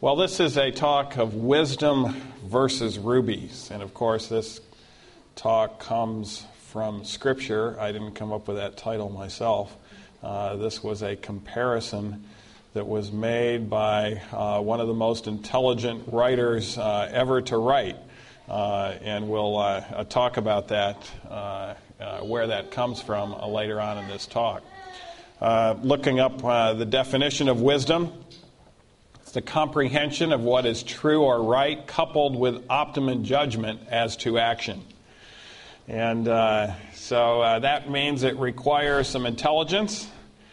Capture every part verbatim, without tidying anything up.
Well, this is a talk of wisdom versus rubies. And of course, this talk comes from Scripture. I didn't come up with that title myself. Uh, this was a comparison that was made by uh, one of the most intelligent writers uh, ever to write. Uh, and we'll uh, talk about that, uh, uh, where that comes from uh, later on in this talk. Uh, looking up uh, the definition of wisdom, it's the comprehension of what is true or right, coupled with optimum judgment as to action. And uh, so uh, that means it requires some intelligence,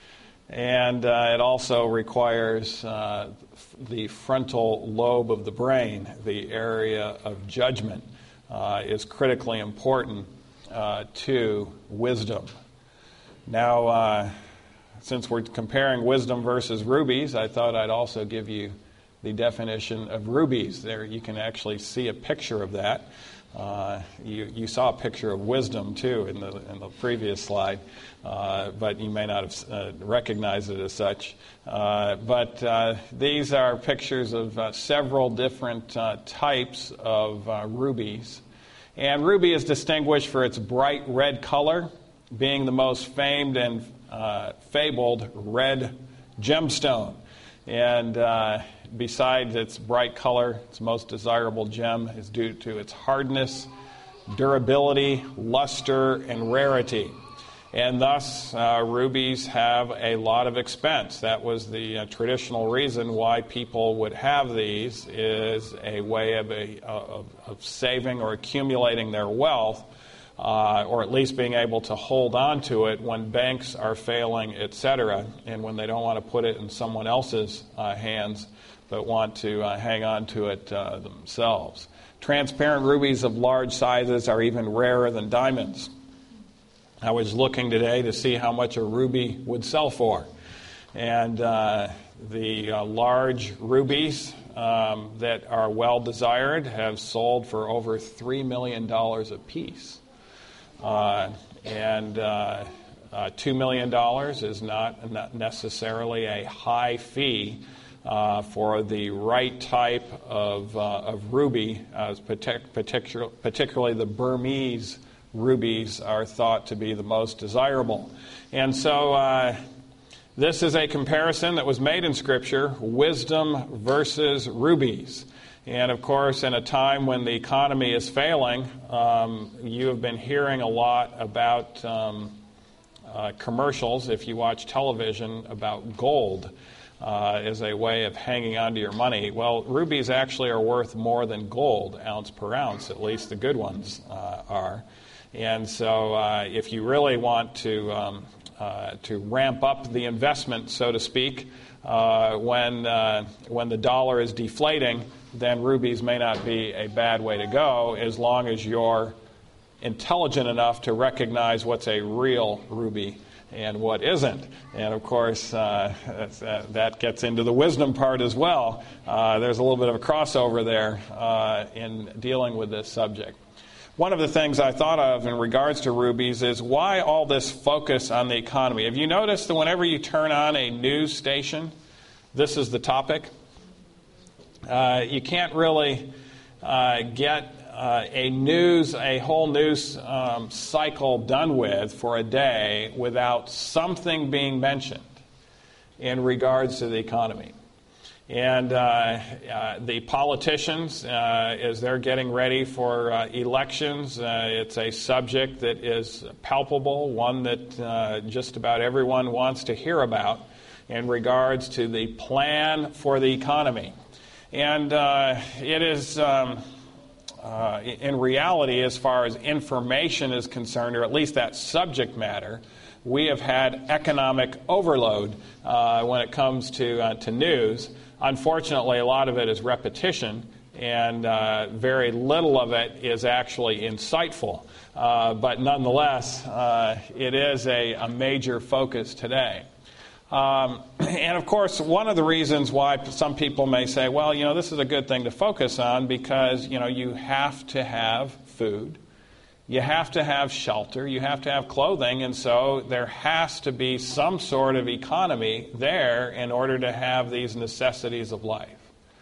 and uh, it also requires uh, the frontal lobe of the brain. The area of judgment uh, is critically important uh, to wisdom. Now, uh, since we're comparing wisdom versus rubies, I thought I'd also give you the definition of rubies. There you can actually see a picture of that. Uh, you, you saw a picture of wisdom, too, in the in the previous slide, uh, but you may not have uh, recognized it as such. Uh, but uh, these are pictures of uh, several different uh, types of uh, rubies. And ruby is distinguished for its bright red color, being the most famed and uh, fabled red gemstone. And uh, besides its bright color, its most desirable gem is due to its hardness, durability, luster, and rarity. And thus, uh, rubies have a lot of expense. That was the uh, traditional reason why people would have these, is a way of, a, of, of saving or accumulating their wealth, uh, or at least being able to hold on to it when banks are failing, et cetera, and when they don't want to put it in someone else's uh, hands, but want to uh, hang on to it uh, themselves. Transparent rubies of large sizes are even rarer than diamonds. I was looking today to see how much a ruby would sell for. And uh, the uh, large rubies um, that are well desired have sold for over three million dollars a piece. Uh, and uh, uh, two million dollars is not, not necessarily a high fee Uh, for the right type of, uh, of ruby, uh, partic- particular, particularly the Burmese rubies are thought to be the most desirable. And so uh, this is a comparison that was made in Scripture, wisdom versus rubies. And of course, in a time when the economy is failing, um, you have been hearing a lot about um, uh, commercials, if you watch television, about gold. Uh, as a way of hanging on to your money. Well, rubies actually are worth more than gold, ounce per ounce, at least the good ones uh, are. And so uh, if you really want to um, uh, to ramp up the investment, so to speak, uh, when, uh, when the dollar is deflating, then rubies may not be a bad way to go, as long as you're intelligent enough to recognize what's a real ruby and what isn't. And of course, uh, uh, that gets into the wisdom part as well. Uh, there's a little bit of a crossover there uh, in dealing with this subject. One of the things I thought of in regards to rubies is why all this focus on the economy. Have you noticed that whenever you turn on a news station, this is the topic? Uh, you can't really uh, get Uh, a news, a whole news um, cycle done with for a day without something being mentioned in regards to the economy. And uh, uh, the politicians, uh, as they're getting ready for uh, elections, uh, it's a subject that is palpable, one that uh, just about everyone wants to hear about in regards to the plan for the economy. And uh, it is... Um, Uh, in reality, as far as information is concerned, or at least that subject matter, we have had economic overload uh, when it comes to uh, to news. Unfortunately, a lot of it is repetition, and uh, very little of it is actually insightful. Uh, but nonetheless, uh, it is a, a major focus today. Um, and of course, one of the reasons why some people may say, well, you know, this is a good thing to focus on because, you know, you have to have food, you have to have shelter, you have to have clothing, and so there has to be some sort of economy there in order to have these necessities of life.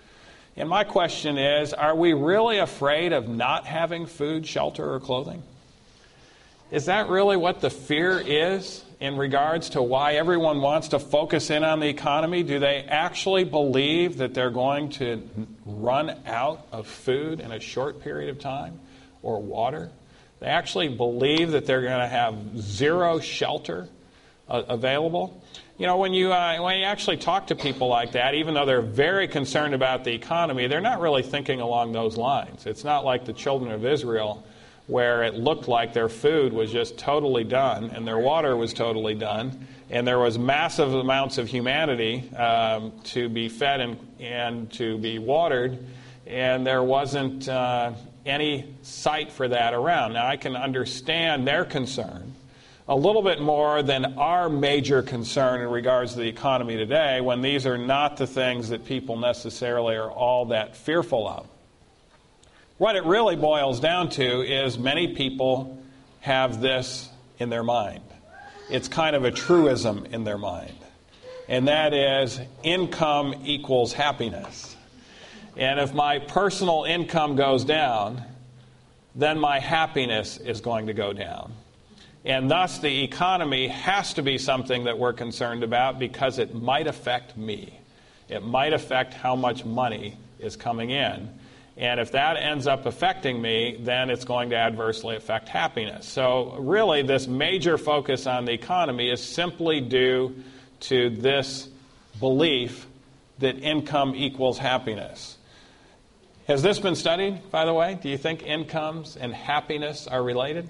And my question is, are we really afraid of not having food, shelter, or clothing? Is that really what the fear is in regards to why everyone wants to focus in on the economy? Do they actually believe that they're going to run out of food in a short period of time or water? They actually believe that they're going to have zero shelter uh, available? You know, when you uh, when you actually talk to people like that, even though they're very concerned about the economy, they're not really thinking along those lines. It's not like the children of Israel, where it looked like their food was just totally done and their water was totally done, and there was massive amounts of humanity um, to be fed and, and to be watered, and there wasn't uh, any sight for that around. Now, I can understand their concern a little bit more than our major concern in regards to the economy today, when these are not the things that people necessarily are all that fearful of. What it really boils down to is many people have this in their mind. It's kind of a truism in their mind. And that is, income equals happiness. And if my personal income goes down, then my happiness is going to go down. And thus the economy has to be something that we're concerned about, because it might affect me. It might affect how much money is coming in. And if that ends up affecting me, then it's going to adversely affect happiness. So really, this major focus on the economy is simply due to this belief that income equals happiness. Has this been studied, by the way? Do you think incomes and happiness are related?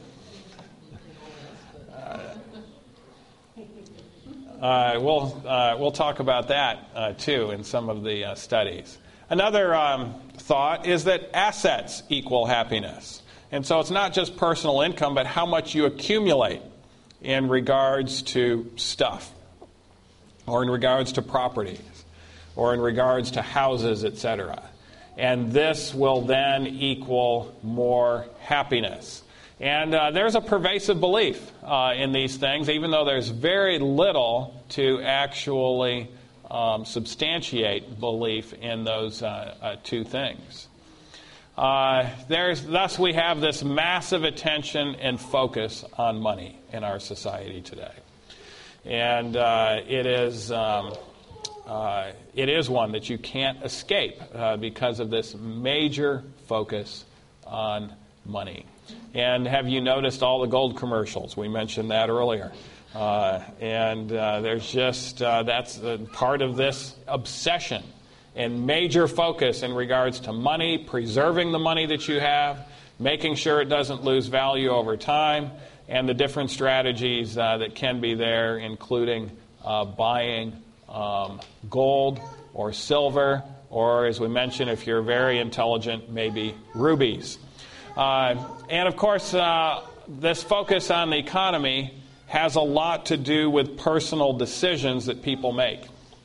Uh, we'll uh, we'll talk about that uh, too in some of the uh, studies. Another um, thought is that assets equal happiness, and so it's not just personal income, but how much you accumulate in regards to stuff, or in regards to properties, or in regards to houses, et cetera. And this will then equal more happiness. And uh, there's a pervasive belief uh, in these things, even though there's very little to actually um, substantiate belief in those uh, uh, two things. Uh, there's, thus, we have this massive attention and focus on money in our society today. And uh, it is um, uh, it is one that you can't escape uh, because of this major focus on money. And have you noticed all the gold commercials? We mentioned that earlier. Uh, and uh, there's just, uh, that's uh, part of this obsession and major focus in regards to money, preserving the money that you have, making sure it doesn't lose value over time, and the different strategies uh, that can be there, including uh, buying um, gold or silver, or as we mentioned, if you're very intelligent, maybe rubies. Uh, and of course, uh, this focus on the economy has a lot to do with personal decisions that people make.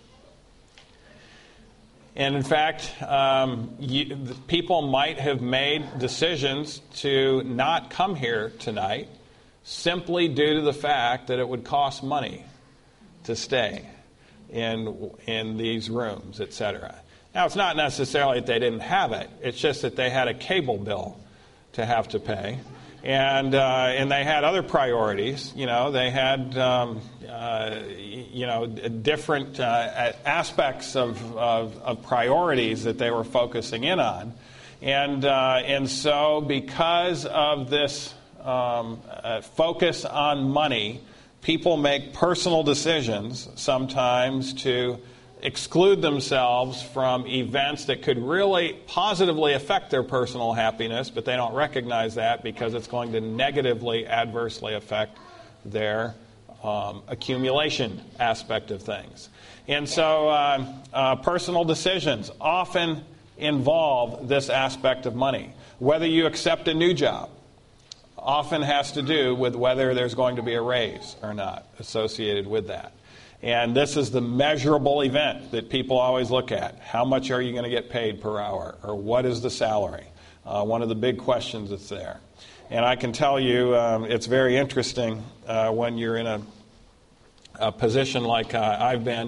And in fact, um, you, people might have made decisions to not come here tonight simply due to the fact that it would cost money to stay in in these rooms, et cetera. Now, it's not necessarily that they didn't have it. It's just that they had a cable bill to have to pay, and uh, and they had other priorities. You know, they had um, uh, you know different uh, aspects of, of of priorities that they were focusing in on, and uh, and so because of this um, uh, focus on money, people make personal decisions sometimes to exclude themselves from events that could really positively affect their personal happiness, but they don't recognize that because it's going to negatively, adversely affect their um, accumulation aspect of things. And so uh, uh, personal decisions often involve this aspect of money. Whether you accept a new job often has to do with whether there's going to be a raise or not associated with that. And this is the measurable event that people always look at. How much are you going to get paid per hour? Or what is the salary? Uh, one of the big questions that's there. And I can tell you um, it's very interesting uh, when you're in a, a position like uh, I've been.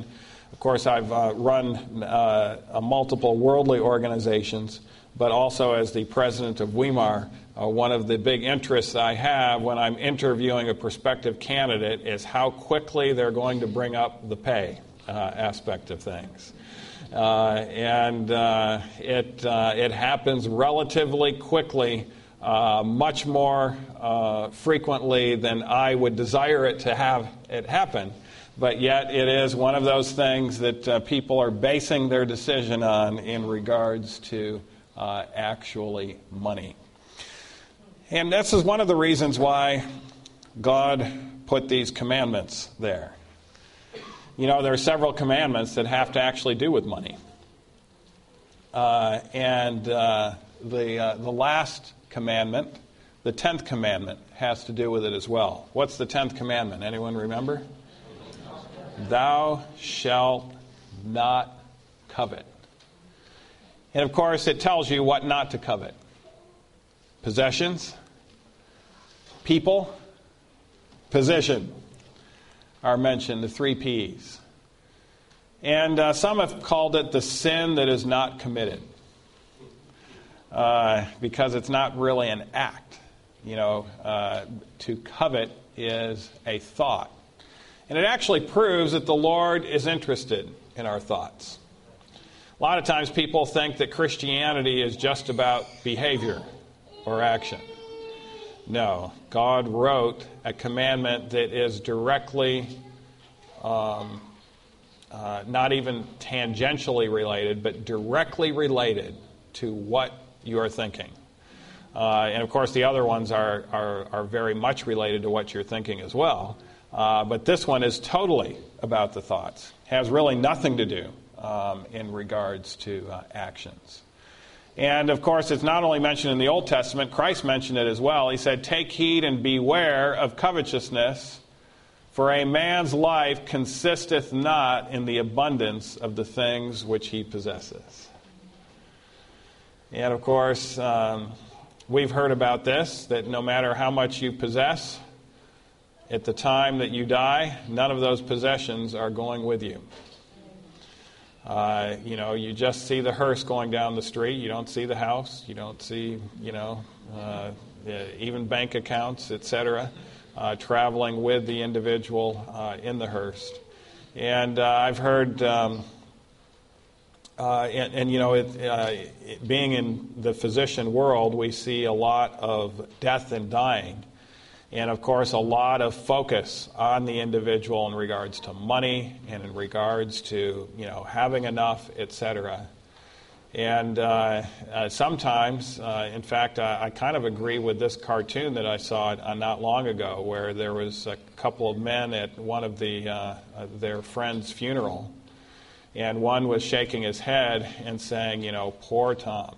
Of course, I've uh, run uh, a multiple worldly organizations, but also as the president of Weimar, uh, one of the big interests I have when I'm interviewing a prospective candidate is how quickly they're going to bring up the pay uh, aspect of things. Uh, and uh, it uh, it happens relatively quickly, uh, much more uh, frequently than I would desire it to have it happen. But yet it is one of those things that uh, people are basing their decision on in regards to uh, actually money. And this is one of the reasons why God put these commandments there. You know, there are several commandments that have to actually do with money. Uh, and uh, the uh, the last commandment, the tenth commandment, has to do with it as well. What's the tenth commandment? Anyone remember? Thou shalt not covet. And of course, it tells you what not to covet. Possessions, people, position are mentioned, the three P's. And uh, some have called it the sin that is not committed. Uh, because it's not really an act. You know, uh, to covet is a thought. And it actually proves that the Lord is interested in our thoughts. A lot of times people think that Christianity is just about behavior or action. No, God wrote a commandment that is directly, um, uh, not even tangentially related, but directly related to what you are thinking. Uh, and of course the other ones are, are, are very much related to what you're thinking as well. Uh, but this one is totally about the thoughts. Has really nothing to do um, in regards to uh, actions. And of course, it's not only mentioned in the Old Testament, Christ mentioned it as well. He said, "Take heed and beware of covetousness, for a man's life consisteth not in the abundance of the things which he possesses." And of course, um, we've heard about this, that no matter how much you possess, at the time that you die, none of those possessions are going with you. Uh, you know, you just see the hearse going down the street. You don't see the house. You don't see, you know, uh, even bank accounts, et cetera, uh, traveling with the individual uh, in the hearse. And uh, I've heard, um, uh, and, and you know, it, uh, it, being in the physician world, we see a lot of death and dying. And, of course, a lot of focus on the individual in regards to money and in regards to, you know, having enough, et cetera. And uh, uh, sometimes, uh, in fact, I, I kind of agree with this cartoon that I saw uh, not long ago where there was a couple of men at one of the uh, uh, their friend's funeral. And one was shaking his head and saying, you know, poor Tom.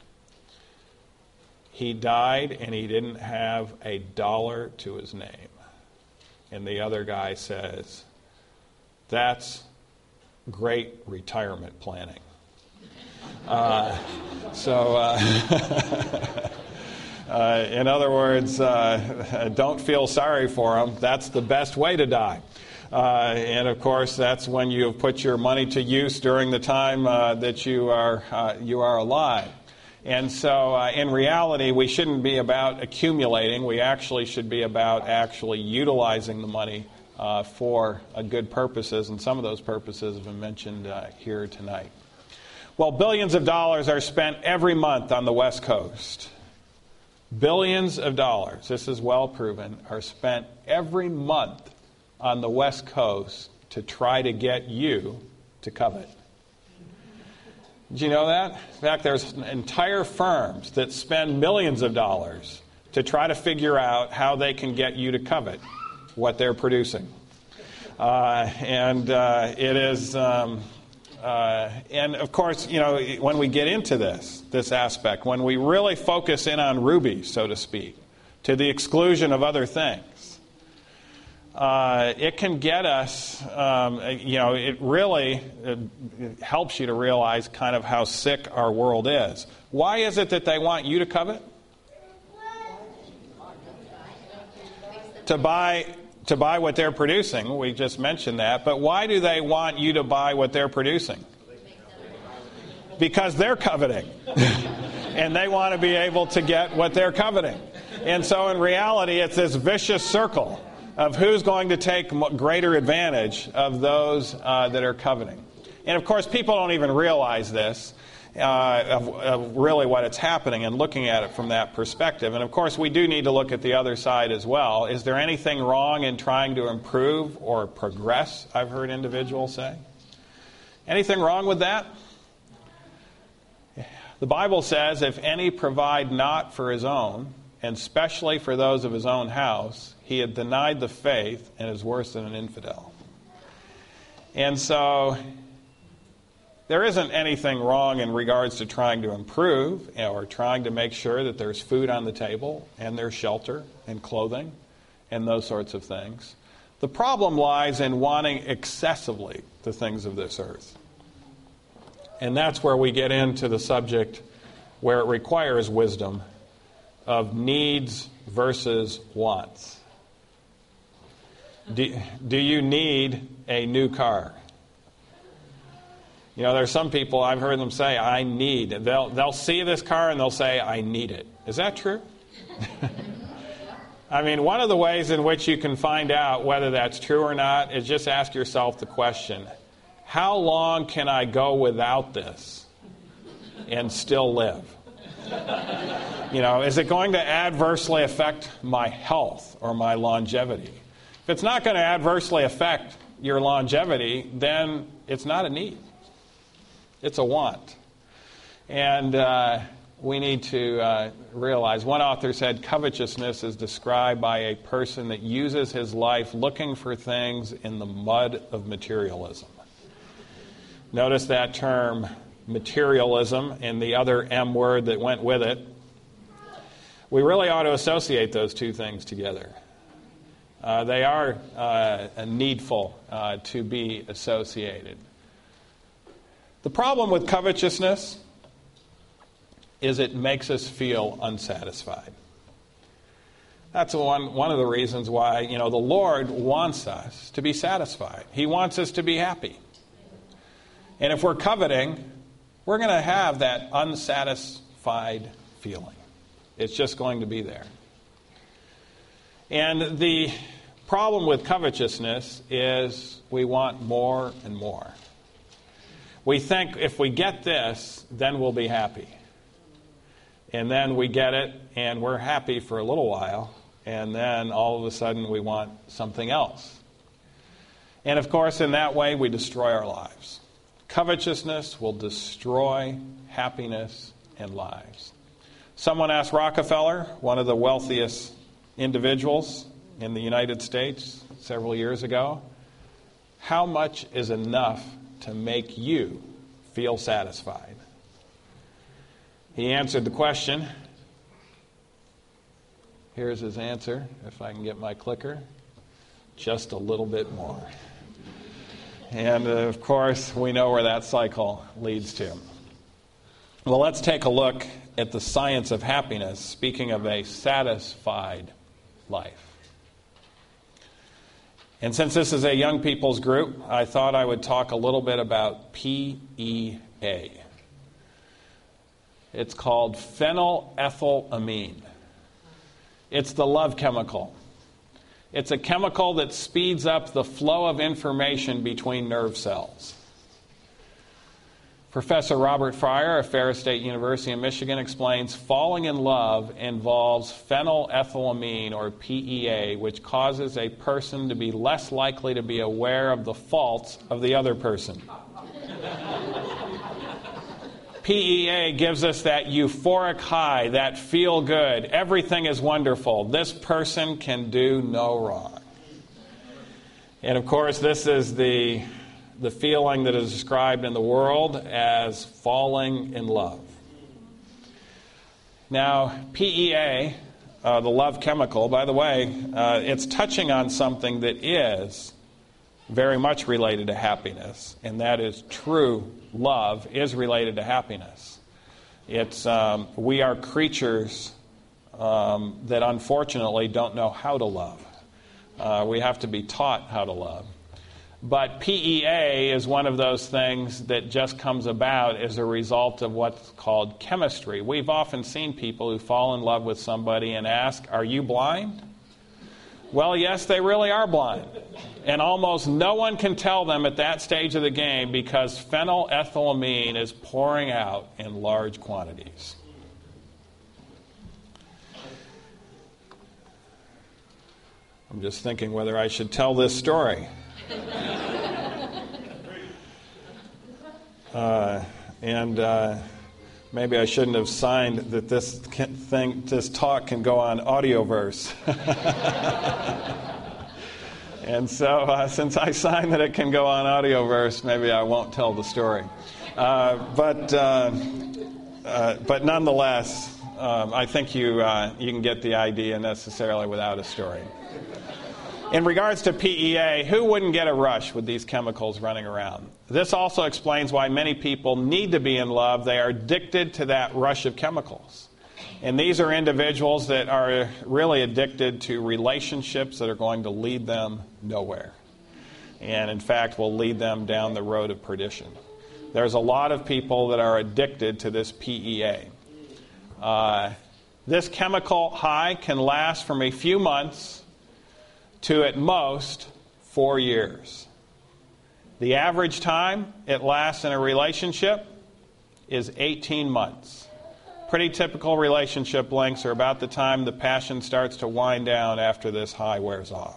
He died and he didn't have a dollar to his name. And the other guy says, that's great retirement planning. Uh, so, uh, uh, in other words, uh, don't feel sorry for him. That's the best way to die. Uh, and of course, that's when you have put your money to use during the time uh, that you are uh, you are alive. And so, uh, in reality, we shouldn't be about accumulating. We actually should be about actually utilizing the money uh, for uh, good purposes, and some of those purposes have been mentioned uh, here tonight. Well, billions of dollars are spent every month on the West Coast. Billions of dollars, this is well proven, are spent every month on the West Coast to try to get you to covet. Did you know that? In fact, there's entire firms that spend millions of dollars to try to figure out how they can get you to covet what they're producing. Uh, and uh, it is, um, uh, and of course, you know, when we get into this, this aspect, when we really focus in on rubies, so to speak, to the exclusion of other things, Uh, it can get us, um, you know, it really it helps you to realize kind of how sick our world is. Why is it that they want you to covet? To buy to buy what they're producing. We just mentioned that. But why do they want you to buy what they're producing? Because they're coveting. And they want to be able to get what they're coveting. And so in reality, it's this vicious circle of who's going to take greater advantage of those uh, that are coveting. And of course, people don't even realize this, uh, of, of really what it's happening and looking at it from that perspective. And of course, we do need to look at the other side as well. Is there anything wrong in trying to improve or progress, I've heard individuals say? Anything wrong with that? The Bible says, if any provide not for his own, and especially for those of his own house, he had denied the faith and is worse than an infidel. And so there isn't anything wrong in regards to trying to improve or trying to make sure that there's food on the table and there's shelter and clothing and those sorts of things. The problem lies in wanting excessively the things of this earth. And that's where we get into the subject where it requires wisdom of needs versus wants. Do, do you need a new car? You know, there's some people, I've heard them say, I need. They'll, they'll see this car and they'll say, I need it. Is that true? I mean, one of the ways in which you can find out whether that's true or not is just ask yourself the question, how long can I go without this and still live? You know, is it going to adversely affect my health or my longevity? If it's not going to adversely affect your longevity, then it's not a need. It's a want. And uh, we need to uh, realize, one author said, covetousness is described by a person that uses his life looking for things in the mud of materialism. Notice that term, materialism, and the other M word that went with it. We really ought to associate those two things together. Uh, they are uh, needful uh, to be associated. The problem with covetousness is it makes us feel unsatisfied. That's one, one of the reasons why, you know, the Lord wants us to be satisfied. He wants us to be happy. And if we're coveting, we're going to have that unsatisfied feeling. It's just going to be there. And the problem with covetousness is we want more and more. We think if we get this, then we'll be happy. And then we get it, and we're happy for a little while, and then all of a sudden we want something else. And of course, in that way, we destroy our lives. Covetousness will destroy happiness and lives. Someone asked Rockefeller, one of the wealthiest individuals in the United States several years ago, how much is enough to make you feel satisfied? He answered the question. Here's his answer, if I can get my clicker. Just a little bit more. And, uh, of course, we know where that cycle leads to. Well, let's take a look at the science of happiness, speaking of a satisfied life. And since this is a young people's group, I thought I would talk a little bit about P E A. It's called phenylethylamine. It's the love chemical. It's a chemical that speeds up the flow of information between nerve cells. Professor Robert Fryer of Ferris State University in Michigan explains falling in love involves phenylethylamine, or P E A, which causes a person to be less likely to be aware of the faults of the other person. P E A gives us that euphoric high, that feel good. Everything is wonderful. This person can do no wrong. And of course, this is the, the feeling that is described in the world as falling in love. Now, P E A, uh, the love chemical, by the way, uh, it's touching on something that is very much related to happiness, and that is true love is related to happiness. It's um, we are creatures um, that unfortunately don't know how to love. Uh, we have to be taught how to love. But P E A is one of those things that just comes about as a result of what's called chemistry. We've often seen people who fall in love with somebody and ask, "Are you blind?" Well, yes, they really are blind. And almost no one can tell them at that stage of the game because phenylethylamine is pouring out in large quantities. I'm just thinking whether I should tell this story. Uh, and uh, maybe I shouldn't have signed that this can, thing, this talk can go on Audioverse. And so, uh, since I signed that it can go on Audioverse, maybe I won't tell the story. Uh, but, uh, uh, but nonetheless, um, I think you uh, you can get the idea necessarily without a story. In regards to P E A, who wouldn't get a rush with these chemicals running around? This also explains why many people need to be in love. They are addicted to that rush of chemicals. And these are individuals that are really addicted to relationships that are going to lead them nowhere. And in fact, will lead them down the road of perdition. There's a lot of people that are addicted to this P E A. Uh, this chemical high can last from a few months to at most four years. The average time it lasts in a relationship is eighteen months. Pretty typical relationship lengths are about the time the passion starts to wind down after this high wears off.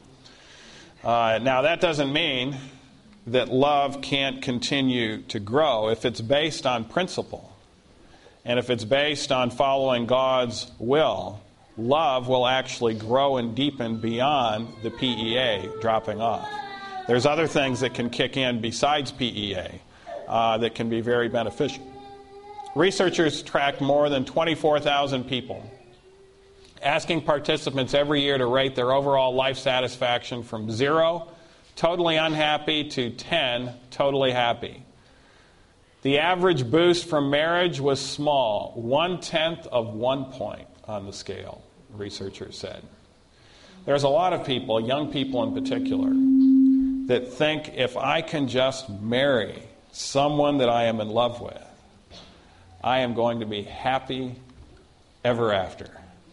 Uh, now, that doesn't mean that love can't continue to grow if it's based on principle. And if it's based on following God's will, love will actually grow and deepen beyond the P E A dropping off. There's other things that can kick in besides P E A uh, that can be very beneficial. Researchers tracked more than twenty-four thousand people, asking participants every year to rate their overall life satisfaction from zero, totally unhappy, to ten, totally happy. The average boost from marriage was small, one-tenth of one point on the scale, researchers said. There's a lot of people, young people in particular, that think if I can just marry someone that I am in love with, I am going to be happy ever after.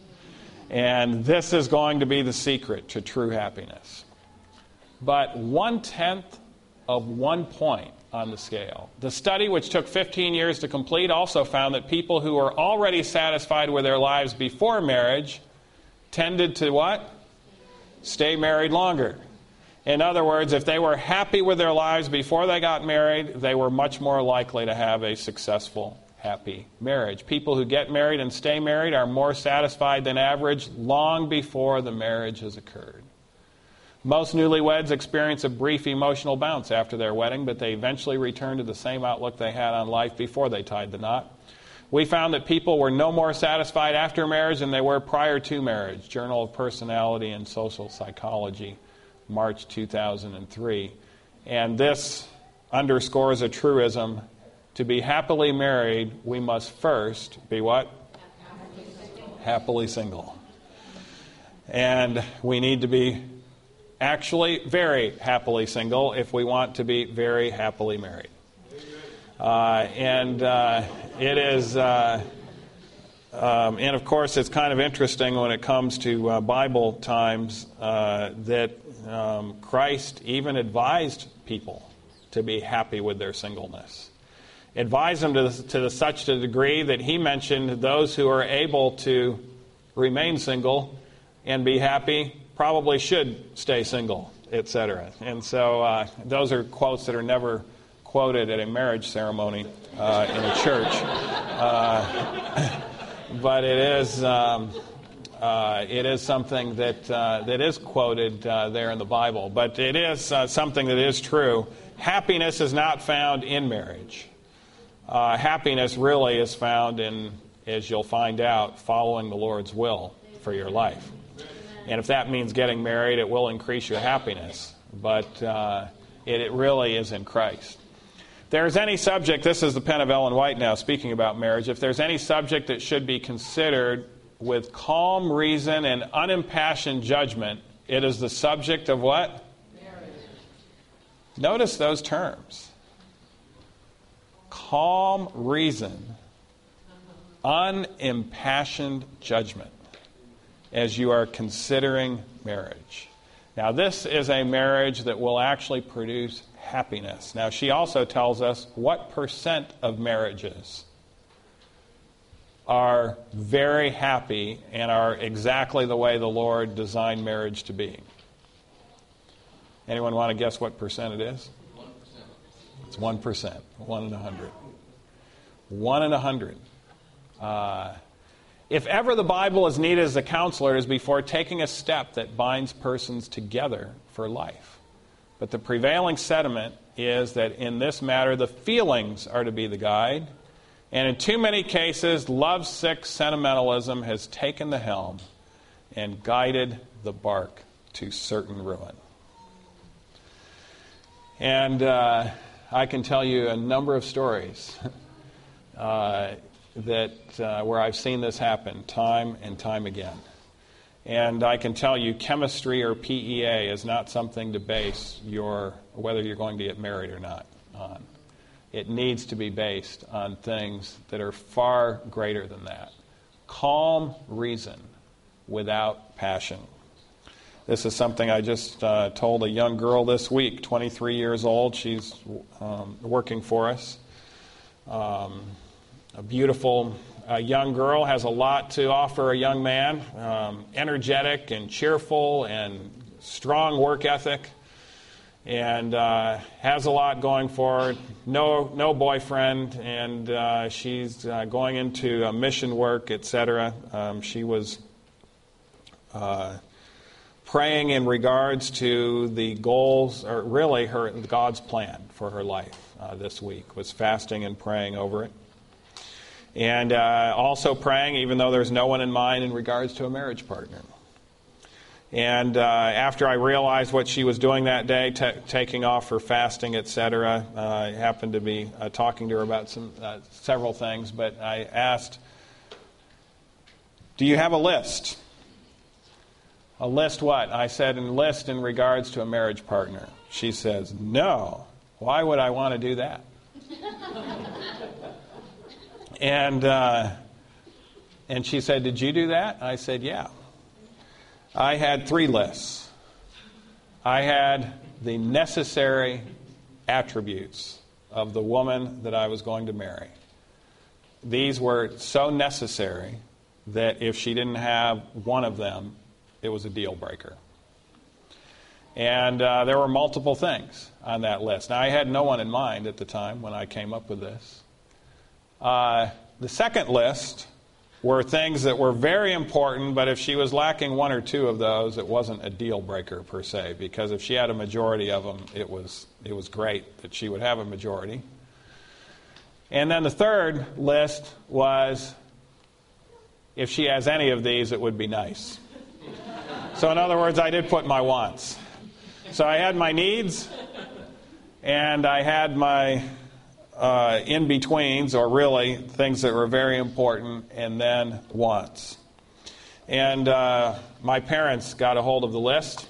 And this is going to be the secret to true happiness. But one-tenth of one point on the scale. The study, which took fifteen years to complete, also found that people who were already satisfied with their lives before marriage tended to what? Stay married longer. In other words, if they were happy with their lives before they got married, they were much more likely to have a successful, happy marriage. People who get married and stay married are more satisfied than average long before the marriage has occurred. Most newlyweds experience a brief emotional bounce after their wedding, but they eventually return to the same outlook they had on life before they tied the knot. We found that people were no more satisfied after marriage than they were prior to marriage. Journal of Personality and Social Psychology, March two thousand three. And this underscores a truism. To be happily married, we must first be what? Happily single. Happily single. And we need to be actually very happily single if we want to be very happily married. Uh, and uh, it is, uh, um, and of course, it's kind of interesting when it comes to uh, Bible times uh, that um, Christ even advised people to be happy with their singleness. Advised them to, the, to the, such a degree that he mentioned those who are able to remain single and be happy probably should stay single, et cetera. And so uh, those are quotes that are never quoted at a marriage ceremony uh, in a church. Uh, but it is um, uh, it is something that uh, that is quoted uh, there in the Bible. But it is uh, something that is true. Happiness is not found in marriage. Uh, happiness really is found in, as you'll find out, following the Lord's will for your life. And if that means getting married, it will increase your happiness. But uh, it, it really is in Christ. If there's any subject, this is the pen of Ellen White now speaking about marriage, if there's any subject that should be considered with calm reason and unimpassioned judgment, It is the subject of what? Marriage. Notice those terms. Calm reason, unimpassioned judgment as you are considering marriage. Now, this is a marriage that will actually produce happiness. Now, she also tells us what percent of marriages are very happy and are exactly the way the Lord designed marriage to be. Anyone want to guess what percent it is? one percent. It's one percent. One in a hundred. One in a hundred. Uh, if ever the Bible is needed as a counselor, it is before taking a step that binds persons together for life. But the prevailing sentiment is that in this matter, the feelings are to be the guide. And in too many cases, love-sick sentimentalism has taken the helm and guided the bark to certain ruin. And uh, I can tell you a number of stories uh, that uh, where I've seen this happen time and time again. And I can tell you chemistry or P E A is not something to base your whether you're going to get married or not on. It needs to be based on things that are far greater than that. Calm reason without passion. This is something I just uh, told a young girl this week, twenty-three years old. She's um, working for us. Um, a beautiful uh, young girl, has a lot to offer a young man. Um, energetic and cheerful and strong work ethic. And uh, has a lot going for her. No, no boyfriend, and uh, she's uh, going into uh, mission work, et cetera. Um, she was uh, praying in regards to the goals, or really her God's plan for her life uh, this week. Was fasting and praying over it, and uh, also praying, even though there's no one in mind, in regards to a marriage partner. And uh, after I realized what she was doing that day, t- taking off her fasting, et cetera, uh, I happened to be uh, talking to her about some uh, several things, but I asked, do you have a list? A list what? I said, a list in regards to a marriage partner. She says, no. Why would I want to do that? and, uh, and she said, did you do that? I said, yeah. I had three lists. I had the necessary attributes of the woman that I was going to marry. These were so necessary that if she didn't have one of them, it was a deal breaker. And uh, there were multiple things on that list. Now, I had no one in mind at the time when I came up with this. Uh, the second list were things that were very important, but if she was lacking one or two of those, it wasn't a deal breaker per se, because if she had a majority of them, it was it was great that she would have a majority. And then the third list was, if she has any of these, it would be nice. So in other words, I did put my wants. So I had my needs, and I had my Uh, in-betweens, or really things that were very important, and then wants. And uh, my parents got a hold of the list,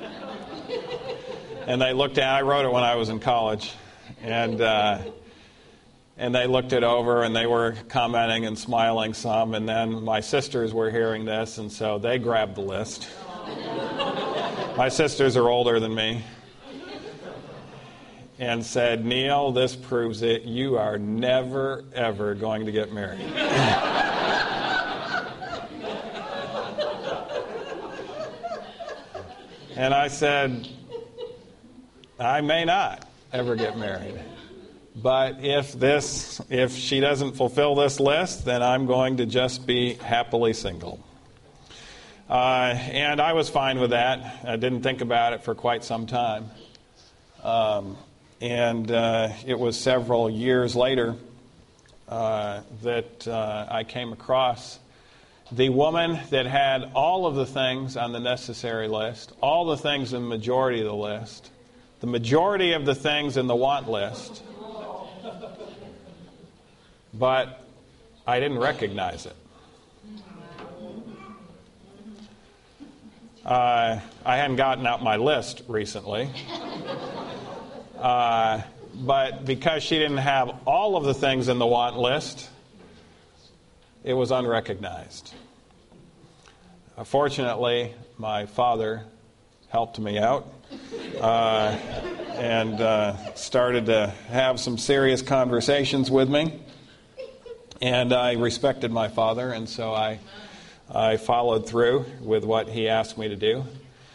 and they looked at it. I wrote it when I was in college, and uh, and they looked it over, and they were commenting and smiling some, and then my sisters were hearing this, and so they grabbed the list. My sisters are older than me. And said, Neil, this proves it. You are never, ever going to get married. And I said, I may not ever get married. But if this, if she doesn't fulfill this list, then I'm going to just be happily single. Uh, and I was fine with that. I didn't think about it for quite some time. Um, And uh, it was several years later uh, that uh, I came across the woman that had all of the things on the necessary list, all the things in the majority of the list, the majority of the things in the want list, but I didn't recognize it. Uh, I hadn't gotten out my list recently. Uh, but because she didn't have all of the things in the want list, it was unrecognized. Uh, fortunately, my father helped me out uh, and uh, started to have some serious conversations with me. And I respected my father, and so I I followed through with what he asked me to do.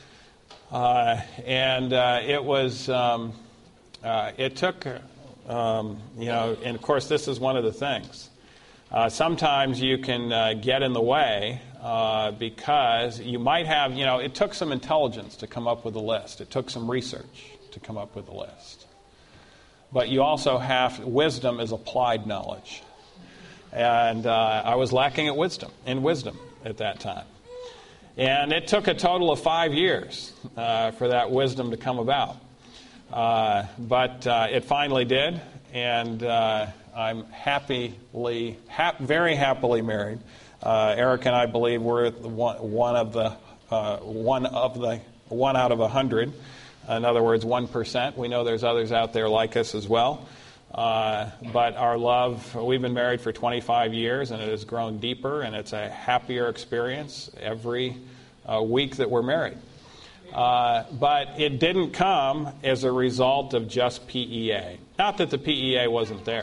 Uh, and uh, it was, um, uh, it took, um, you know, and of course this is one of the things. Uh, sometimes you can uh, get in the way uh, because you might have, you know, it took some intelligence to come up with a list. It took some research to come up with a list. But you also have, wisdom is applied knowledge. And uh, I was lacking at wisdom, in wisdom at that time. And it took a total of five years uh, for that wisdom to come about. Uh, but uh, it finally did, and uh, I'm happily, hap- very happily married. Uh, Eric and I believe we're the one, one of the uh, one of the one out of a hundred. In other words, one percent. We know there's others out there like us as well. Uh, but our love, we've been married for twenty-five years, and it has grown deeper, and it's a happier experience every uh, week that we're married. Uh, but it didn't come as a result of just P E A. Not that the P E A wasn't there.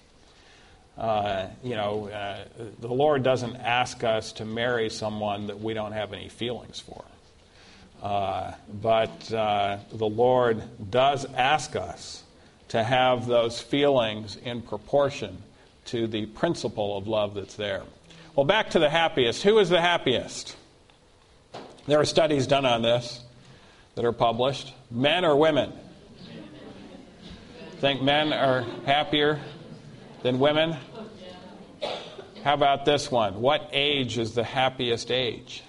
Uh, you know, uh, the Lord doesn't ask us to marry someone that we don't have any feelings for. Uh, but uh, the Lord does ask us to have those feelings in proportion to the principle of love that's there. Well, back to the happiest. Who is the happiest? There are studies done on this that are published. Men or women? Think men are happier than women? How about this one? What age is the happiest age?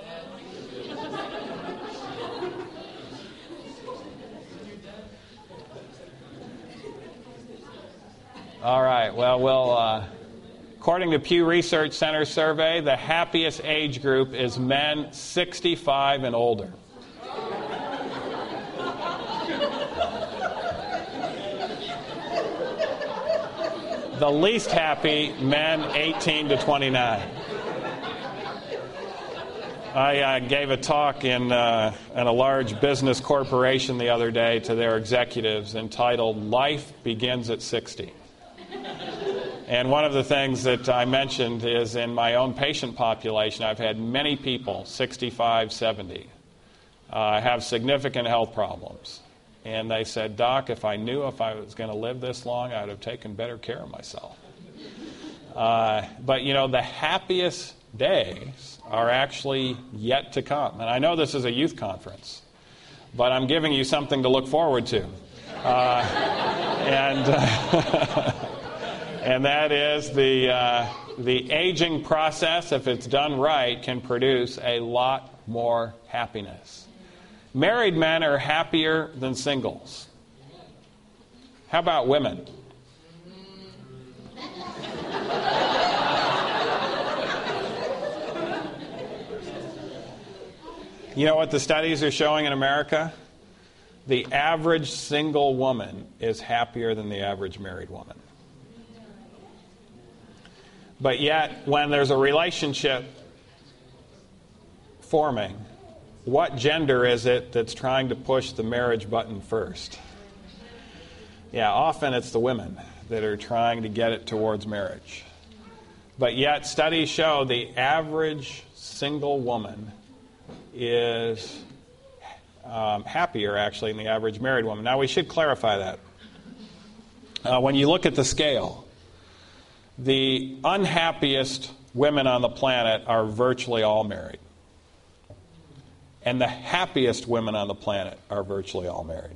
All right, well, we'll uh, according to Pew Research Center survey, the happiest age group is men sixty-five and older. The least happy, men eighteen to twenty-nine. I uh, gave a talk in, uh, in a large business corporation the other day to their executives entitled, Life Begins at sixty. And one of the things that I mentioned is in my own patient population, I've had many people, sixty-five, seventy, uh, have significant health problems. And they said, Doc, if I knew if I was going to live this long, I would have taken better care of myself. Uh, but, you know, the happiest days are actually yet to come. And I know this is a youth conference, but I'm giving you something to look forward to. Uh, and... Uh, And that is the uh, the aging process, if it's done right, can produce a lot more happiness. Married men are happier than singles. How about women? You know what the studies are showing in America? The average single woman is happier than the average married woman. But yet, when there's a relationship forming, what gender is it that's trying to push the marriage button first? Yeah, often it's the women that are trying to get it towards marriage. But yet, studies show the average single woman is um, happier, actually, than the average married woman. Now, we should clarify that. Uh, when you look at the scale, the unhappiest women on the planet are virtually all married. And the happiest women on the planet are virtually all married.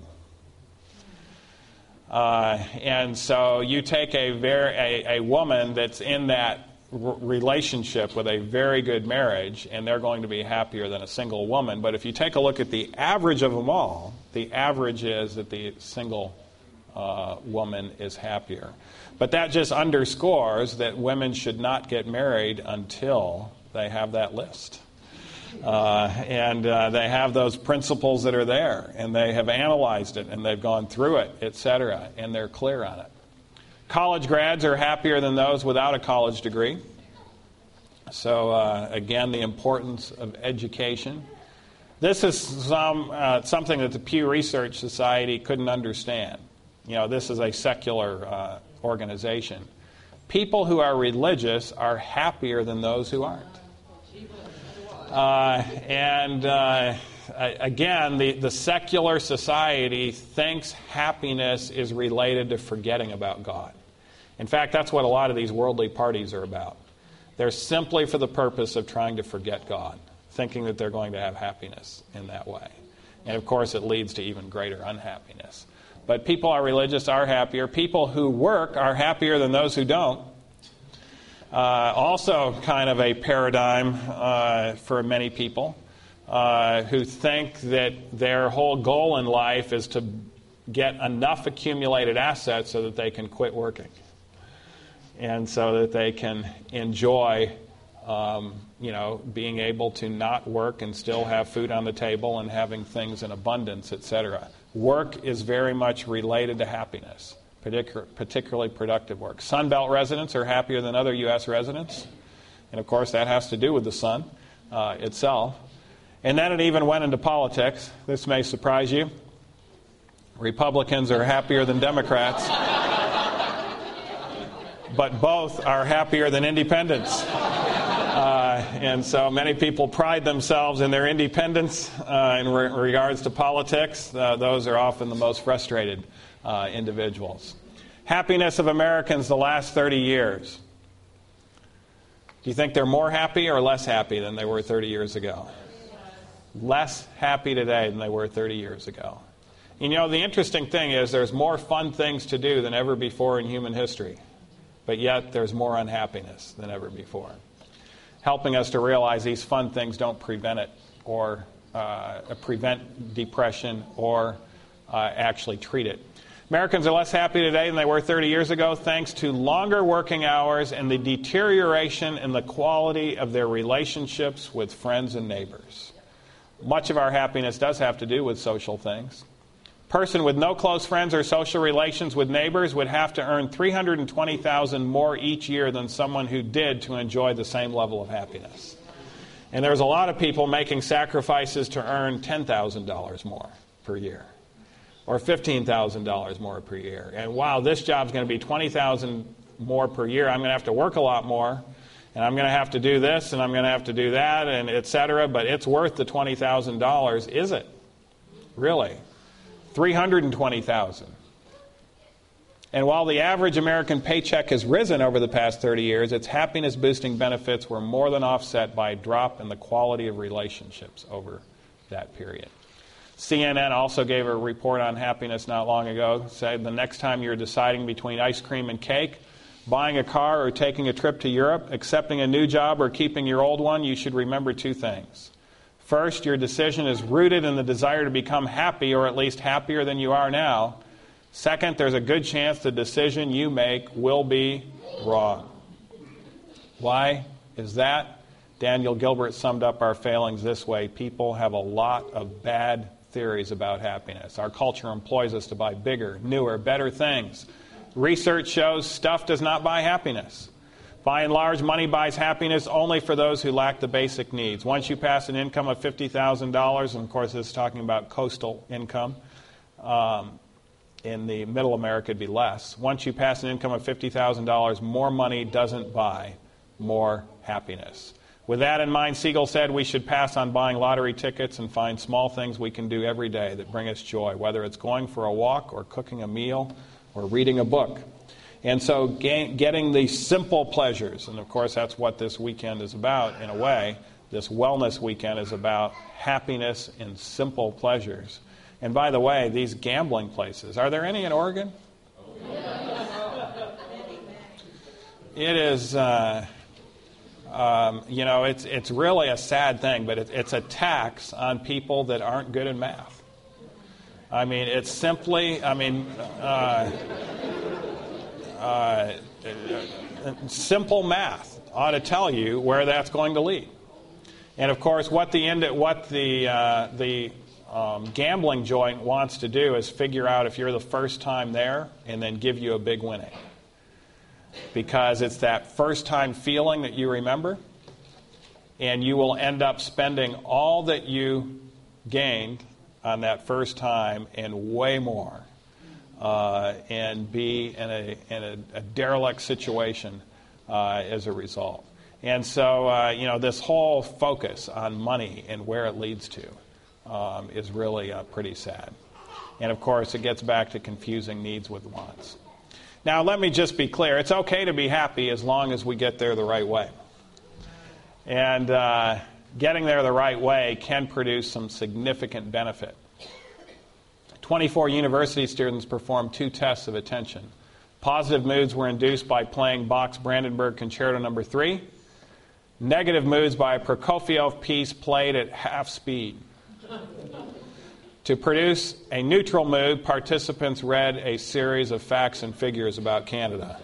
Uh, and so you take a, very, a, a woman that's in that r- relationship with a very good marriage, and they're going to be happier than a single woman. But if you take a look at the average of them all, the average is that the single uh, woman is happier. But that just underscores that women should not get married until they have that list. Uh, and uh, they have those principles that are there, and they have analyzed it, and they've gone through it, et cetera, and they're clear on it. College grads are happier than those without a college degree. So, uh, again, the importance of education. This is some uh, something that the Pew Research Society couldn't understand. You know, this is a secular uh, organization. People who are religious are happier than those who aren't. Uh, and uh, again, the, the secular society thinks happiness is related to forgetting about God. In fact, that's what a lot of these worldly parties are about. They're simply for the purpose of trying to forget God, thinking that they're going to have happiness in that way. And of course, it leads to even greater unhappiness. But people who are religious are happier. People who work are happier than those who don't. Uh, also kind of a paradigm uh, for many people uh, who think that their whole goal in life is to get enough accumulated assets so that they can quit working. And so that they can enjoy, um, you know, being able to not work and still have food on the table and having things in abundance, et cetera. Work is very much related to happiness. Particularly productive work. Sunbelt residents are happier than other U S residents. And of course, that has to do with the sun uh, itself. And then it even went into politics. This may surprise you. Republicans are happier than Democrats. But both are happier than independents. Uh, and so many people pride themselves in their independence uh, in re- regards to politics. Uh, those are often the most frustrated Uh, individuals. Happiness of Americans the last thirty years. Do you think they're more happy or less happy than they were thirty years ago? Less happy today than they were thirty years ago. You know, the interesting thing is there's more fun things to do than ever before in human history. But yet there's more unhappiness than ever before. Helping us to realize these fun things don't prevent it or uh, prevent depression or uh, actually treat it. Americans are less happy today than they were thirty years ago thanks to longer working hours and the deterioration in the quality of their relationships with friends and neighbors. Much of our happiness does have to do with social things. A person with no close friends or social relations with neighbors would have to earn three hundred twenty thousand dollars more each year than someone who did to enjoy the same level of happiness. And there's a lot of people making sacrifices to earn ten thousand dollars more per year. Or fifteen thousand dollars more per year. And wow, this job's going to be twenty thousand dollars more per year. I'm going to have to work a lot more. And I'm going to have to do this, and I'm going to have to do that, and et cetera. But it's worth the twenty thousand dollars, is it? Really? three hundred twenty thousand dollars. And while the average American paycheck has risen over the past thirty years, its happiness-boosting benefits were more than offset by a drop in the quality of relationships over that period. C N N also gave a report on happiness not long ago. Said the next time you're deciding between ice cream and cake, buying a car or taking a trip to Europe, accepting a new job or keeping your old one, you should remember two things. First, your decision is rooted in the desire to become happy, or at least happier than you are now. Second, there's a good chance the decision you make will be wrong. Why is that? Daniel Gilbert summed up our failings this way. People have a lot of bad theories about happiness. Our culture employs us to buy bigger, newer, better things. Research shows stuff does not buy happiness. By and large, money buys happiness only for those who lack the basic needs. Once you pass an income of fifty thousand dollars, and of course this is talking about coastal income, um, in the middle America it'd be less. Once you pass an income of fifty thousand dollars, more money doesn't buy more happiness. With that in mind, Siegel said we should pass on buying lottery tickets and find small things we can do every day that bring us joy, whether it's going for a walk or cooking a meal or reading a book. And so getting the simple pleasures, and of course that's what this weekend is about in a way. This wellness weekend is about happiness in simple pleasures. And by the way, these gambling places, are there any in Oregon? It is... Uh, Um, you know, it's it's really a sad thing, but it, it's a tax on people that aren't good in math. I mean, it's simply, I mean, uh, uh, simple math ought to tell you where that's going to lead. And of course, what the end, what the uh, the um, gambling joint wants to do is figure out if you're the first time there, and then give you a big winning, because it's that first time feeling that you remember, and you will end up spending all that you gained on that first time and way more, uh, and be in a in a, a derelict situation uh, as a result. And so, uh, you know, this whole focus on money and where it leads to um, is really uh, pretty sad. And, of course, it gets back to confusing needs with wants. Now, let me just be clear. It's okay to be happy as long as we get there the right way. And uh, getting there the right way can produce some significant benefit. twenty-four university students performed two tests of attention. Positive moods were induced by playing Bach's Brandenburg Concerto Number Three. Negative moods by a Prokofiev piece played at half speed. To produce a neutral mood, participants read a series of facts and figures about Canada.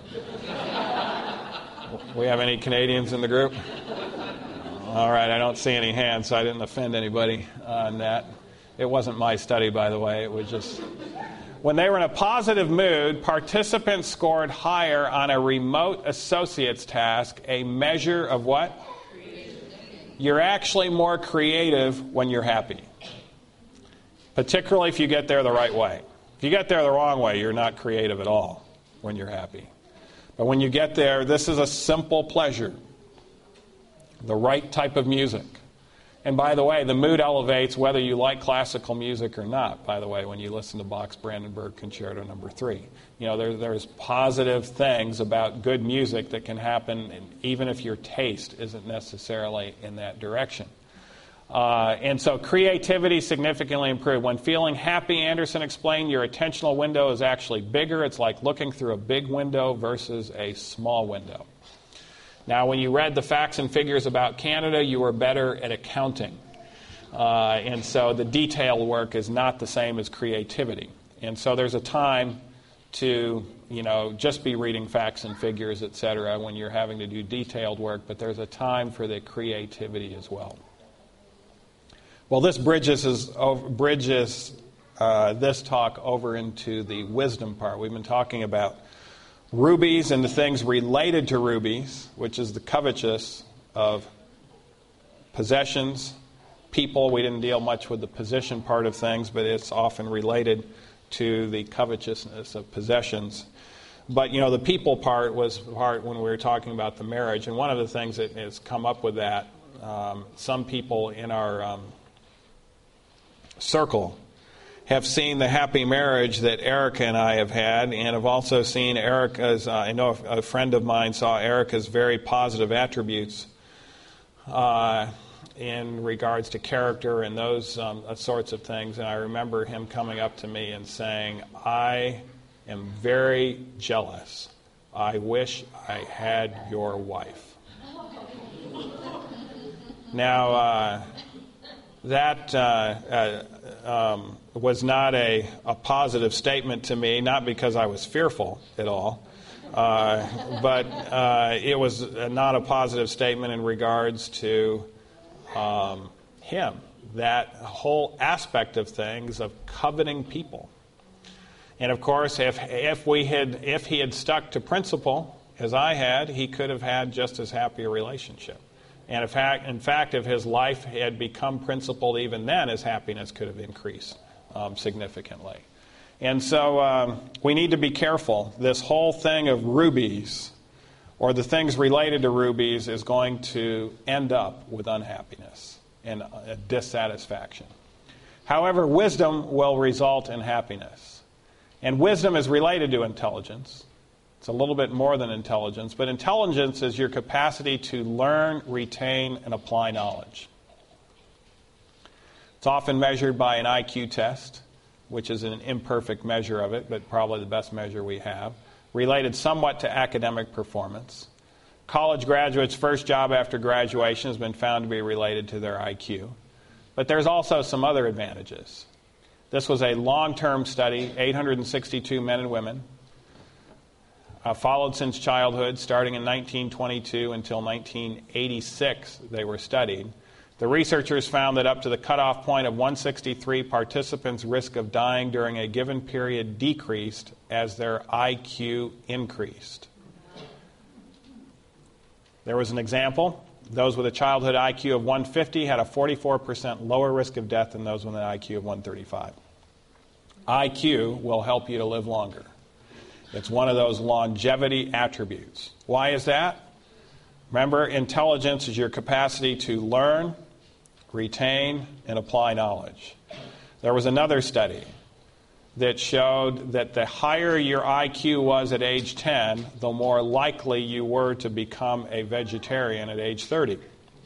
We have any Canadians in the group? All right, I don't see any hands, so I didn't offend anybody on that. It wasn't my study, by the way. It was just... When they were in a positive mood, participants scored higher on a remote associates task, a measure of what? You're actually more creative when you're happy, particularly if you get there the right way. If you get there the wrong way, you're not creative at all when you're happy. But when you get there, this is a simple pleasure, the right type of music. And by the way, the mood elevates whether you like classical music or not, by the way, when you listen to Bach's Brandenburg Concerto Number Three. You know, there, there's positive things about good music that can happen, even if your taste isn't necessarily in that direction. Uh, and so creativity significantly improved. When feeling happy, Anderson explained, your attentional window is actually bigger. It's like looking through a big window versus a small window. Now, when you read the facts and figures about Canada, you were better at accounting. Uh, and so the detailed work is not the same as creativity. And so there's a time to, you know, just be reading facts and figures, et cetera, when you're having to do detailed work, but there's a time for the creativity as well. Well, this bridges, is, over, bridges uh, this talk over into the wisdom part. We've been talking about rubies and the things related to rubies, which is the covetous of possessions, people. We didn't deal much with the position part of things, but it's often related to the covetousness of possessions. But, you know, the people part was part when we were talking about the marriage. And one of the things that has come up with that, um, some people in our um, circle have seen the happy marriage that Erica and I have had, and have also seen Erica's, uh, I know a friend of mine saw Erica's very positive attributes uh, in regards to character and those um, sorts of things. And I remember him coming up to me and saying, I am very jealous. I wish I had your wife. Now, uh, that uh, uh, um, was not a, a positive statement to me, not because I was fearful at all, uh, but uh, it was not a positive statement in regards to um, him, that whole aspect of things of coveting people. And of course, if if we had if he had stuck to principle, as I had, he could have had just as happy a relationship. And in fact, in fact, if his life had become principled even then, his happiness could have increased um, significantly. And so um, we need to be careful. This whole thing of rubies, or the things related to rubies, is going to end up with unhappiness and a dissatisfaction. However, wisdom will result in happiness. And wisdom is related to intelligence. It's a little bit more than intelligence, but intelligence is your capacity to learn, retain, and apply knowledge. It's often measured by an I Q test, which is an imperfect measure of it, but probably the best measure we have, related somewhat to academic performance. College graduates' first job after graduation has been found to be related to their I Q. But there's also some other advantages. This was a long-term study, eight hundred sixty-two men and women, Uh, followed since childhood, starting in nineteen twenty-two until nineteen eighty-six, they were studied. The researchers found that up to the cutoff point of one sixty-three, participants' risk of dying during a given period decreased as their I Q increased. There was an example. Those with a childhood I Q of one fifty had a forty-four percent lower risk of death than those with an I Q of one thirty-five. I Q will help you to live longer. It's one of those longevity attributes. Why is that? Remember, intelligence is your capacity to learn, retain, and apply knowledge. There was another study that showed that the higher your I Q was at age ten, the more likely you were to become a vegetarian at age thirty.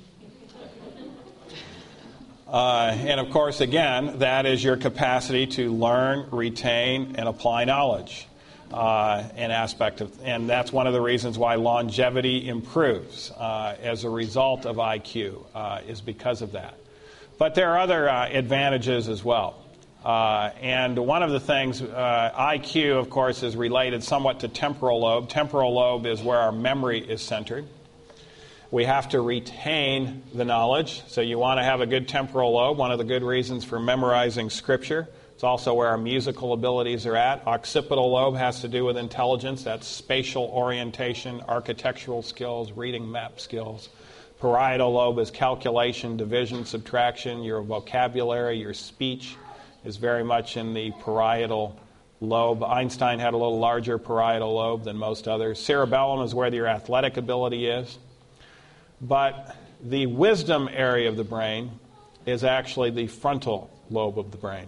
Uh, and of course, again, that is your capacity to learn, retain, and apply knowledge. Uh, an aspect of, and that's one of the reasons why longevity improves uh, as a result of I Q, uh, is because of that. But there are other uh, advantages as well. Uh, and one of the things, uh, I Q, of course, is related somewhat to temporal lobe. Temporal lobe is where our memory is centered. We have to retain the knowledge, so you want to have a good temporal lobe. One of the good reasons for memorizing Scripture. It's also where our musical abilities are at. Occipital lobe has to do with intelligence. That's spatial orientation, architectural skills, reading map skills. Parietal lobe is calculation, division, subtraction. Your vocabulary, your speech is very much in the parietal lobe. Einstein had a little larger parietal lobe than most others. Cerebellum is where your athletic ability is. But the wisdom area of the brain is actually the frontal lobe of the brain.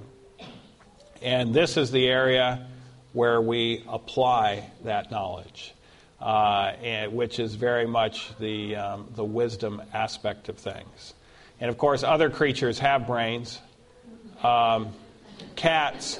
And this is the area where we apply that knowledge, uh, and, which is very much the, um, the wisdom aspect of things. And of course, other creatures have brains. Um, cats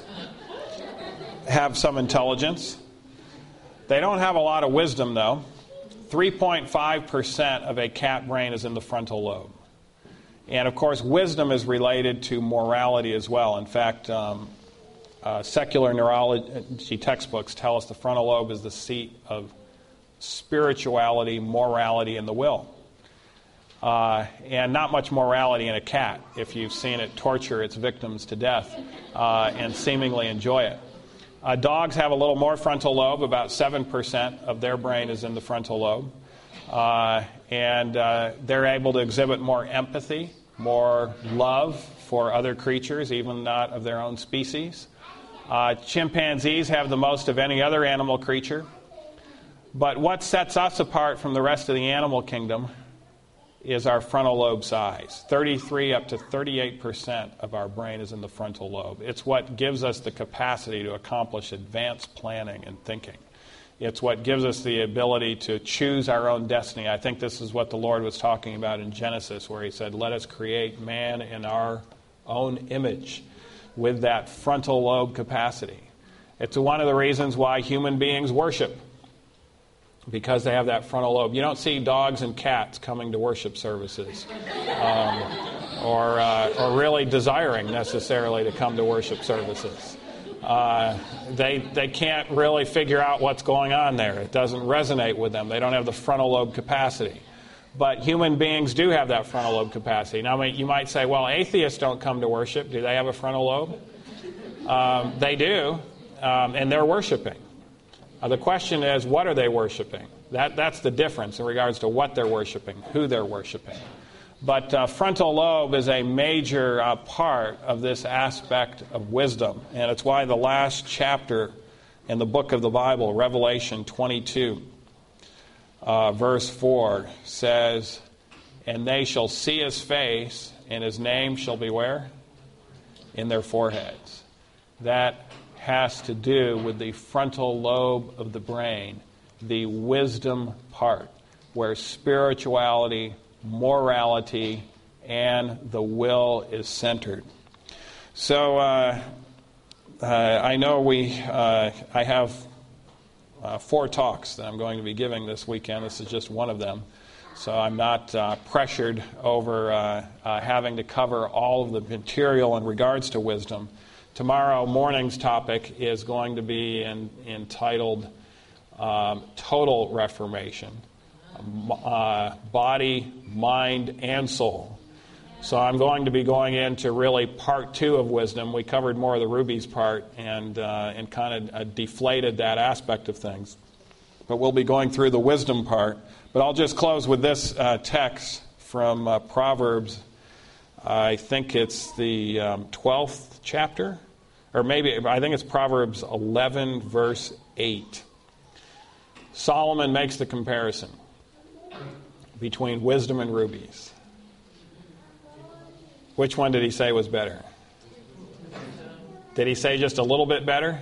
have some intelligence. They don't have a lot of wisdom, though. three point five percent of a cat brain is in the frontal lobe. And of course, wisdom is related to morality as well. In fact, um, Uh, secular neurology textbooks tell us the frontal lobe is the seat of spirituality, morality, and the will. Uh, and not much morality in a cat if you've seen it torture its victims to death uh, and seemingly enjoy it. Uh, dogs have a little more frontal lobe. About seven percent of their brain is in the frontal lobe. Uh, and uh, they're able to exhibit more empathy, more love for other creatures, even not of their own species. Uh, chimpanzees have the most of any other animal creature. But what sets us apart from the rest of the animal kingdom is our frontal lobe size. thirty-three up to thirty-eight percent of our brain is in the frontal lobe. It's what gives us the capacity to accomplish advanced planning and thinking. It's what gives us the ability to choose our own destiny. I think this is what the Lord was talking about in Genesis, where he said, let us create man in our own image, with that frontal lobe capacity. It's one of the reasons why human beings worship, because they have that frontal lobe. You don't see dogs and cats coming to worship services um, or, uh, or really desiring necessarily to come to worship services. Uh, they, they can't really figure out what's going on there. It doesn't resonate with them. They don't have the frontal lobe capacity. But human beings do have that frontal lobe capacity. Now, you might say, well, atheists don't come to worship. Do they have a frontal lobe? Um, they do, um, and they're worshiping. Uh, the question is, what are they worshiping? That, that's the difference in regards to what they're worshiping, who they're worshiping. But uh, frontal lobe is a major uh, part of this aspect of wisdom, and it's why the last chapter in the book of the Bible, Revelation twenty-two, Uh, verse four says, and they shall see his face, and his name shall be where? In their foreheads. That has to do with the frontal lobe of the brain, the wisdom part, where spirituality, morality, and the will is centered. So uh, uh, I know we, uh, I have Uh, four talks that I'm going to be giving this weekend. This is just one of them. So I'm not uh, pressured over uh, uh, having to cover all of the material in regards to wisdom. Tomorrow morning's topic is going to be in, entitled um, Total Reformation, uh, Body, Mind, and Soul. So I'm going to be going into really part two of wisdom. We covered more of the rubies part and uh, and kind of uh, deflated that aspect of things. But we'll be going through the wisdom part. But I'll just close with this uh, text from uh, Proverbs. I think it's the um, twelfth chapter, or maybe I think it's Proverbs eleven, verse eight. Solomon makes the comparison between wisdom and rubies. Which one did he say was better? Did he say just a little bit better?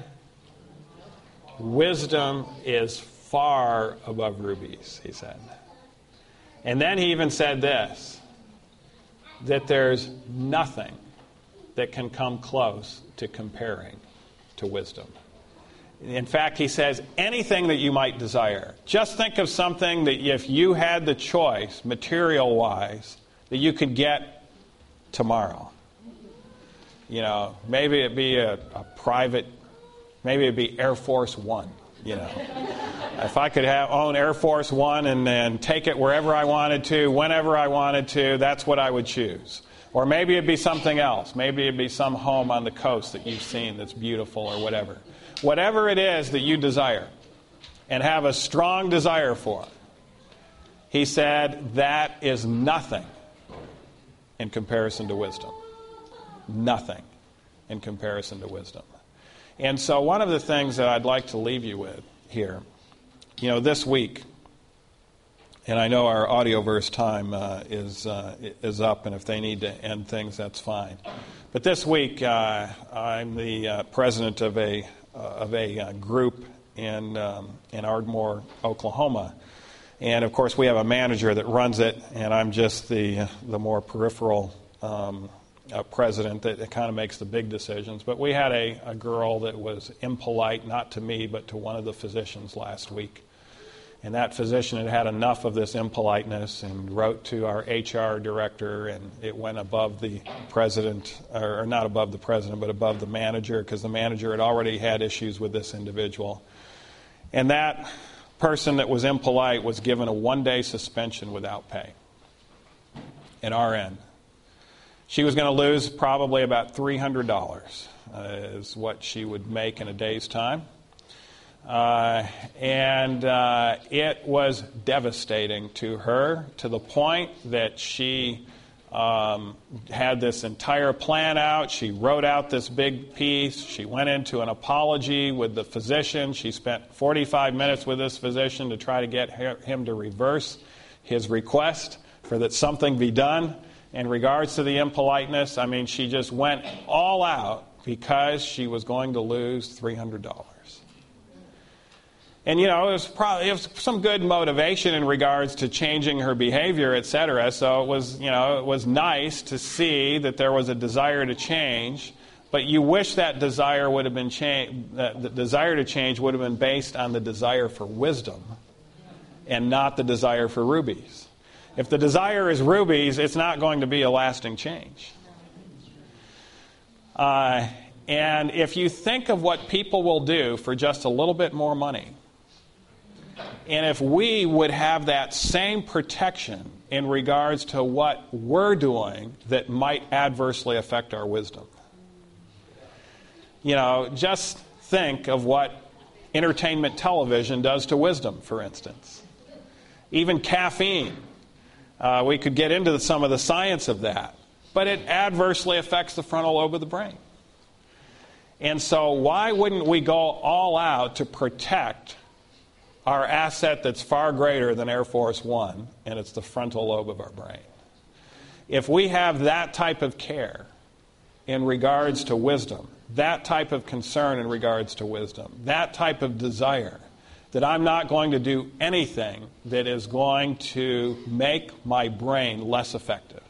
Wisdom is far above rubies, he said. And then he even said this, that there's nothing that can come close to comparing to wisdom. In fact, he says, anything that you might desire. Just think of something that if you had the choice, material-wise, that you could get tomorrow. You know, maybe it'd be a, a private, maybe it'd be Air Force One, you know. If I could have own Air Force One and then take it wherever I wanted to, whenever I wanted to, that's what I would choose. Or maybe it'd be something else. Maybe it'd be some home on the coast that you've seen that's beautiful or whatever. Whatever it is that you desire and have a strong desire for, he said, that is nothing in comparison to wisdom. Nothing in comparison to wisdom. And so one of the things that I'd like to leave you with here, you know, this week, and I know our audioverse time uh, is uh, is up, and if they need to end things, that's fine. But this week, uh, I'm the uh, president of a uh, of a uh, group in um, in Ardmore, Oklahoma, and of course we have a manager that runs it, and I'm just the the more peripheral um, uh, president that kind of makes the big decisions. But we had a, a girl that was impolite, not to me, but to one of the physicians last week. And that physician had had enough of this impoliteness and wrote to our H R director, and it went above the president, or not above the president, but above the manager, because the manager had already had issues with this individual. And that person that was impolite was given a one-day suspension without pay at our end. She was going to lose probably about three hundred dollars uh, is what she would make in a day's time. Uh, and uh, it was devastating to her, to the point that she um, had this entire plan out. She wrote out this big piece. She went into an apology with the physician. She spent forty-five minutes with this physician to try to get her, him to reverse his request for that something be done in regards to the impoliteness. I mean, she just went all out because she was going to lose three hundred dollars. And, you know, it was probably it was some good motivation in regards to changing her behavior, et cetera. So it was, you know, it was nice to see that there was a desire to change. But you wish that desire would have been changed. The desire to change would have been based on the desire for wisdom, and not the desire for rubies. If the desire is rubies, it's not going to be a lasting change. Uh, and if you think of what people will do for just a little bit more money, and if we would have that same protection in regards to what we're doing that might adversely affect our wisdom. You know, just think of what entertainment television does to wisdom, for instance. Even caffeine. Uh, we could get into the, some of the science of that. But it adversely affects the frontal lobe of the brain. And so why wouldn't we go all out to protect our asset that's far greater than Air Force One, and it's the frontal lobe of our brain? If we have that type of care in regards to wisdom, that type of concern in regards to wisdom, that type of desire, that I'm not going to do anything that is going to make my brain less effective,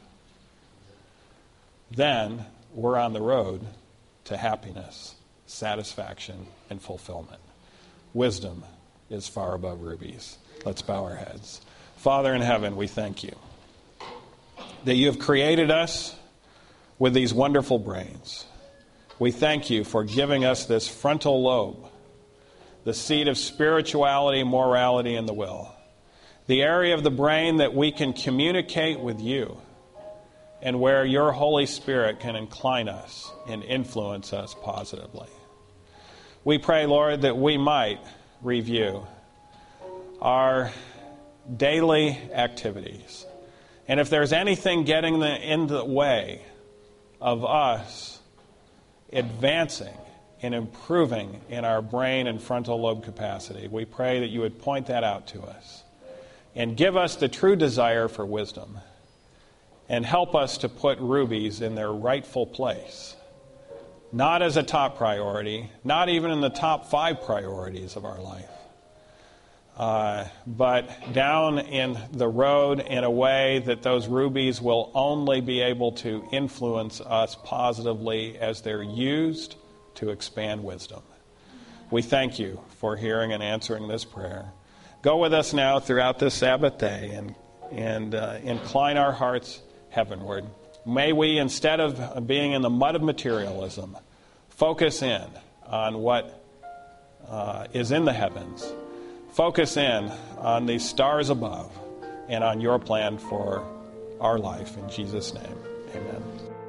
then we're on the road to happiness, satisfaction, and fulfillment. Wisdom is far above rubies. Let's bow our heads. Father in heaven, we thank you that you have created us with these wonderful brains. We thank you for giving us this frontal lobe, the seat of spirituality, morality, and the will. The area of the brain that we can communicate with you and where your Holy Spirit can incline us and influence us positively. We pray, Lord, that we might review our daily activities. And if there's anything getting the, in the way of us advancing and improving in our brain and frontal lobe capacity, we pray that you would point that out to us and give us the true desire for wisdom and help us to put rubies in their rightful place, not as a top priority, not even in the top five priorities of our life, uh, but down in the road in a way that those rubies will only be able to influence us positively as they're used to expand wisdom. We thank you for hearing and answering this prayer. Go with us now throughout this Sabbath day and, and uh, incline our hearts heavenward. May we, instead of being in the mud of materialism, focus in on what uh, is in the heavens. Focus in on the stars above and on your plan for our life. In Jesus' name, amen.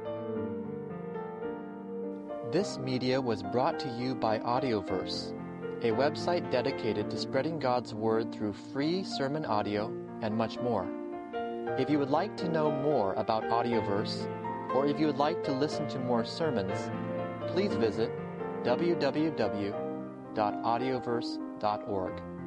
This media was brought to you by Audioverse, a website dedicated to spreading God's Word through free sermon audio and much more. If you would like to know more about Audioverse, or if you would like to listen to more sermons, please visit w w w dot audioverse dot org.